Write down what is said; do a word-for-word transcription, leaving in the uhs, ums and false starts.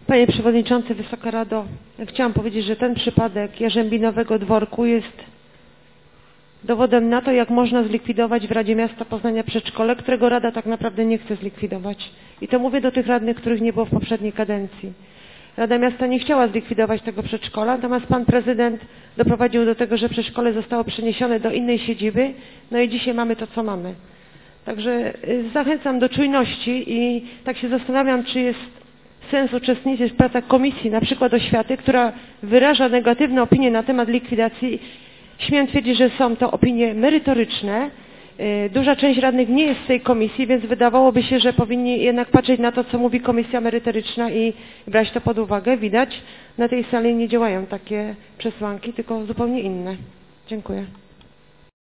Panie Przewodniczący, Wysoka Rado, chciałam powiedzieć, że ten przypadek Jarzębinowego Dworku jest dowodem na to, jak można zlikwidować w Radzie Miasta Poznania przedszkole, którego Rada tak naprawdę nie chce zlikwidować. I to mówię do tych radnych, których nie było w poprzedniej kadencji. Rada Miasta nie chciała zlikwidować tego przedszkola, natomiast pan prezydent doprowadził do tego, że przedszkole zostało przeniesione do innej siedziby, no i dzisiaj mamy to, co mamy. Także zachęcam do czujności i tak się zastanawiam, czy jest sens uczestniczyć w pracach Komisji, na przykład Oświaty, która wyraża negatywne opinie na temat likwidacji. Śmiem twierdzić, że są to opinie merytoryczne. Duża część radnych nie jest z tej komisji, więc wydawałoby się, że powinni jednak patrzeć na to, co mówi komisja merytoryczna i brać to pod uwagę. Widać, na tej sali nie działają takie przesłanki, tylko zupełnie inne. Dziękuję.